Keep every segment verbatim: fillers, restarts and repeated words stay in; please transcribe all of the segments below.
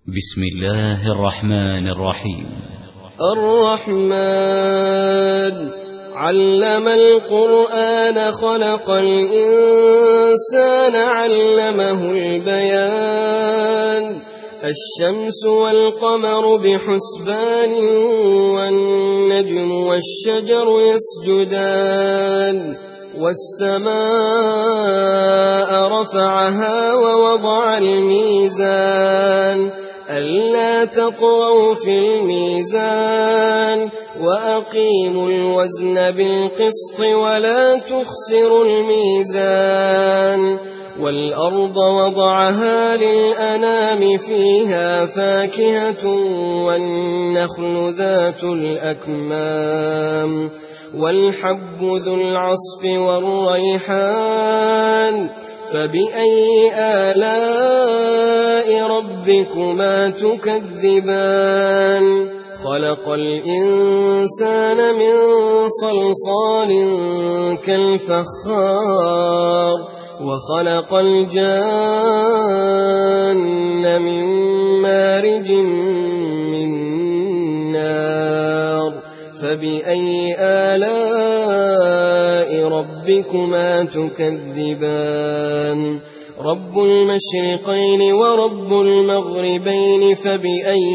بسم الله الرحمن الرحيم. الرحمن علم القرآن خلق الإنسان علمه البيان الشمس والقمر بحسبان والنجم والشجر يسجدان والسماء رفعها ووضع الميزان ألا تطغوا في الميزان وأقيموا الوزن بالقسط ولا تخسروا الميزان والأرض وضعها للأنام فيها فاكهة والنخل ذات الأكمام والحب ذو العصف والريحان فبأي آلاء ربكما تكذبان خلق الإنسان من صلصال كالفخار وخلق الجان من مارج من نار فبأي آلاء ربكما تكذبان رب المشرقين ورب المغربين فبأي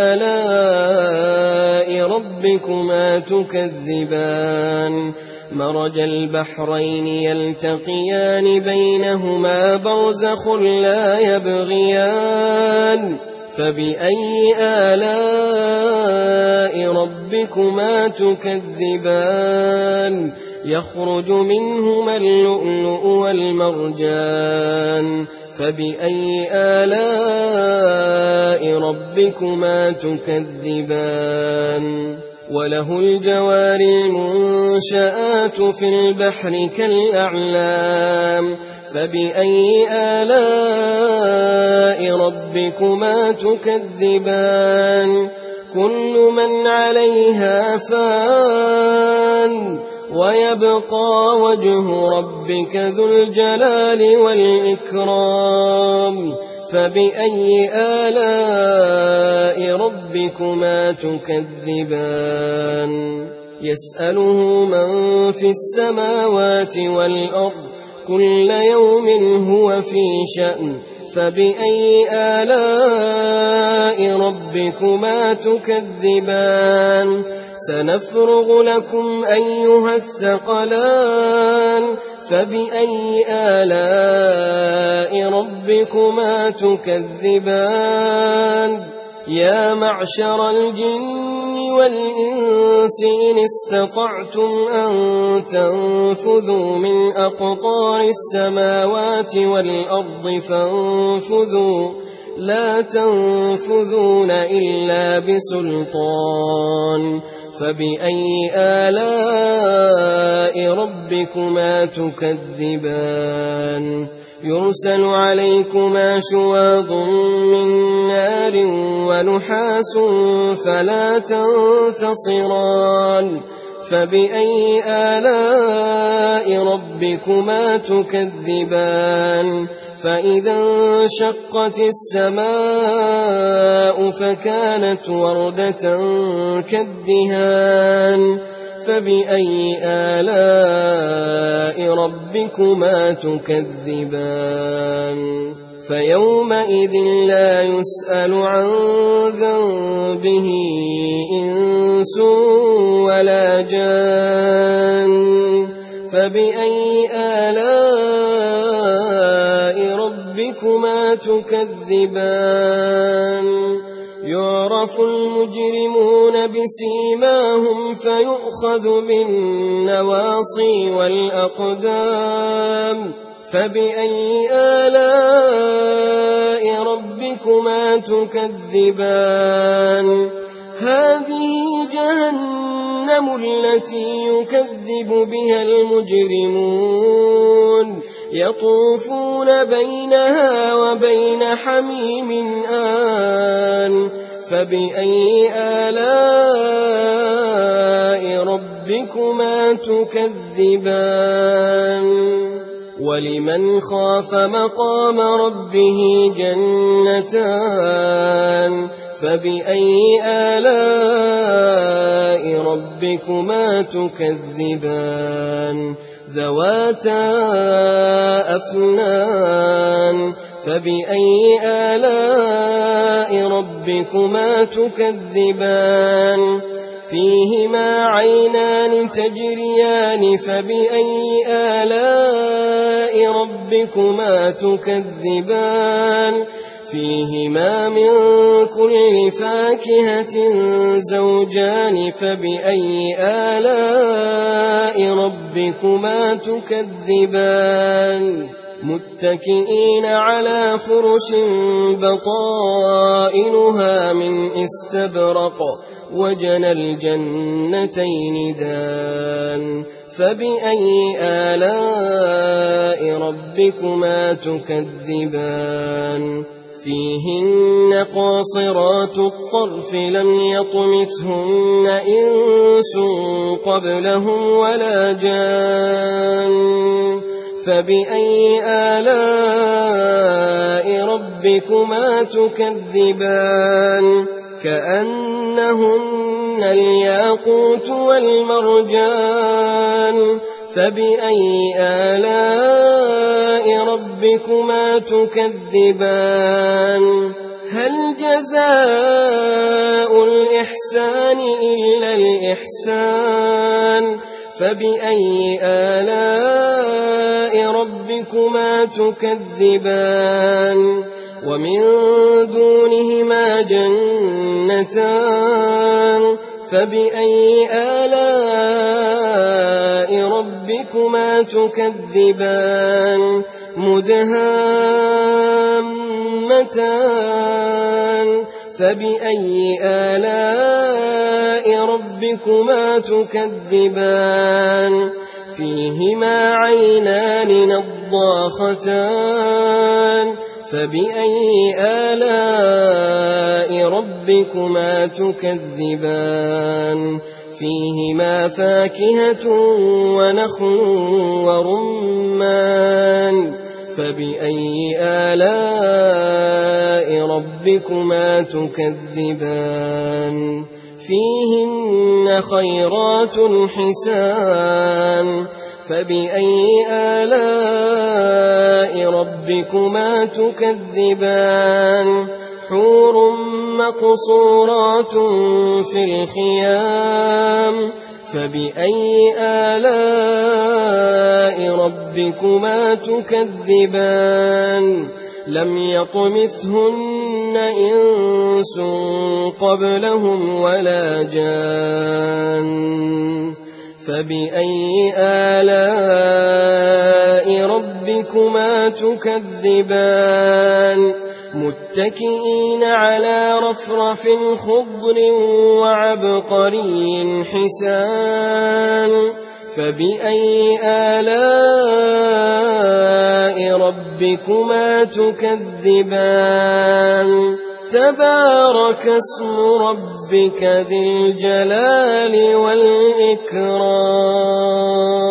آلاء ربكما تكذبان مرج البحرين يلتقيان بينهما برزخ لا يبغيان فبأي آلاء ربكما تكذبان يخرج منهما اللؤلؤ والمرجان فبأي آلاء ربكما تكذبان وله الجوار المنشآت في البحر كالأعلام فبأي آلاء ربكما تكذبان كل من عليها فان ويبقى وجه ربك ذو الجلال والإكرام فبأي آلاء ربكما تكذبان يسأله من في السماوات والأرض كل يوم هو في شأن فبأي آلاء ربكما تكذبان سنفرغ لكم أيها الثقلان فبأي آلاء ربكما تكذبان يا معشر الجن والإنس إن استطعتم أن تنفذوا من أقطار السماوات والأرض فانفذوا لا تنفذون إلا بسلطان فبأي آلاء ربكما تكذبان يرسل عليكما شواظ من نار ونحاس فلا تنتصران فبأي آلاء ربكما تكذبان فإذا انشقت السماء فكانت وردة كالدهان فبأي آلاء ربكما تكذبان فيومئذ لا يسأل عن ذنبه إنس ولا جان فبأي آلاء ربكما تكذبان يعرف المجرمون بسيماهم فيؤخذ بالنواصي والأقدام فبأي آلاء ربكما تكذبان هذه جهنم التي يكذب بها المجرمون يطوفون بينها وبين حميم آن فبأي آلاء ربكما تكذبان ولمن خاف مقام ربه جنتان فبأي آلاء ربكما تكذبان ذواتا أفنان فبأي آلاء ربكما تكذبان فيهما عينان تجريان فبأي آلاء ربكما تكذبان فيهما من كل فاكهة زوجان فبأي آلاء ربكما تكذبان متكئين على فرش بطائنها من استبرق وجنى الجنتين دان فبأي آلاء ربكما تكذبان فيهن قاصرات الطرف لم يطمثهن إنس قبلهم ولا جان فبأي آلاء ربكما تكذبان كأنهن الياقوت والمرجان فبأي آلاء ربكما تكذبان هل جزاء الإحسان إلا الإحسان فبأي آلاء ربكما تكذبان ومن دونهما جنتان فبأي آلاء ربكما تكذبان مدهامتان فبأي آلاء ربكما تكذبان فيهما عينان نضاختان فبأي آلاء ربكما تكذبان فيهما فاكهة ونخل ورمان فبأي آلاء ربكما تكذبان فيهن خيرات حسان فبأي آلاء ربكما تكذبان حور مقصورات في الخيام فبأي آلاء ربكما تكذبان لم يطمثهن إنس قبلهم ولا جان فبأي آلاء ربكما تكذبان متكئين على رفرف خضر وعبقري حسان فبأي آلاء ربكما تكذبان تبارك اسم ربك ذي الجلال والإكرام